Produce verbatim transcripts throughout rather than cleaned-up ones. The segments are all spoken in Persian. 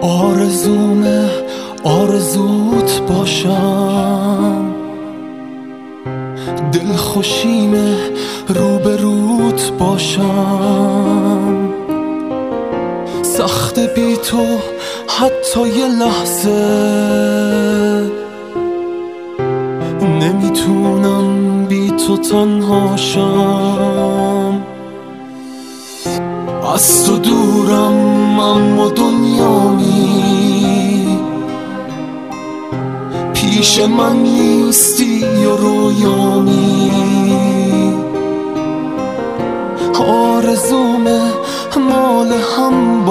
آرزومه آرزوت باشم، دلخوشیمه روبروت باشم. سخت بی تو حتی یه لحظه، نمیتونم بی تو تنها شم. از تو دورم اما دنیامی، پیش من نیستی یا رویامی. آرزومه مال هم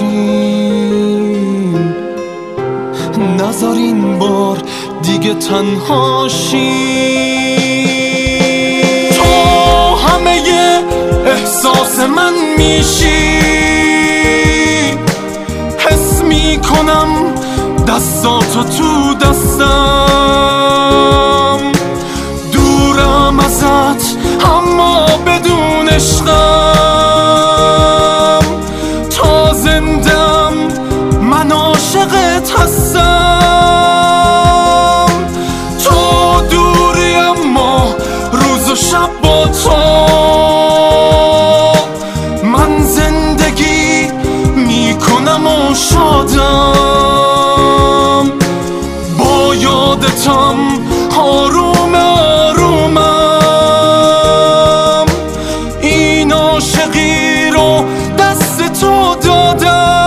باشیم، نذار این بار دیگه تنها شیم. تو همه احساس من میشی، حس میکنم دستاتو تو دستم. دورم ازت اما بدون عشقم. تا زندم من عاشقت هستم. تو دوری اما روز و شب با تو من زندگی میکنم و شادم. با یادتم آروم آرومم، این عاشقی رو دست تو دادم.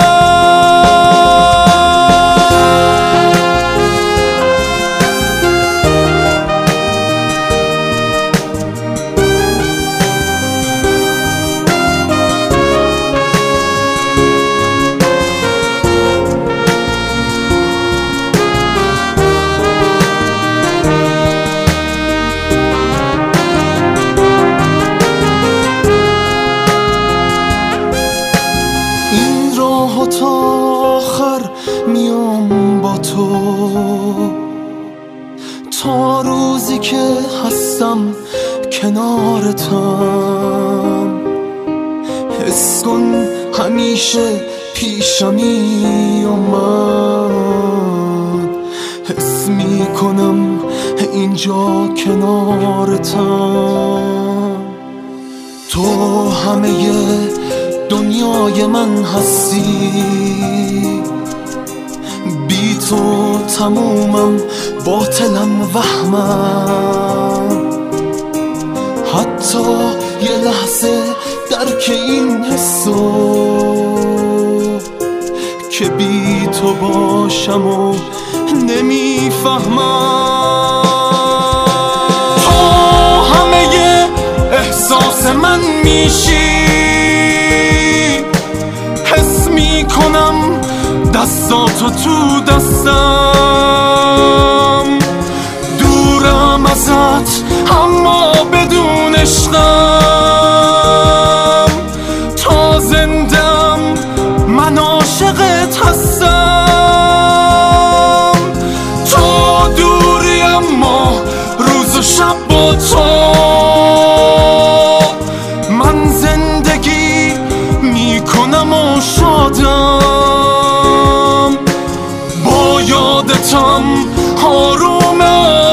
تا آخر میام با تو، تا روزی که هستم کنارتم. حس کن همیشه پیشمی اومد، حس میکنم اینجا کنارتم. تو همه دنیای من هستی، بی تو تمومم، باطلم وهمم. حتی یه لحظه درک این حسو که بی تو باشم و نمیفهمم. تو همه احساس من میشی، حس میکنم دستاتو تو دستم. دورم ازت اما بدون عشقم. تا زندم من عاشقت هستم. تو دوری اما روز و شب با تو من زندگی میکنم و شادم. با یادتم آرومم.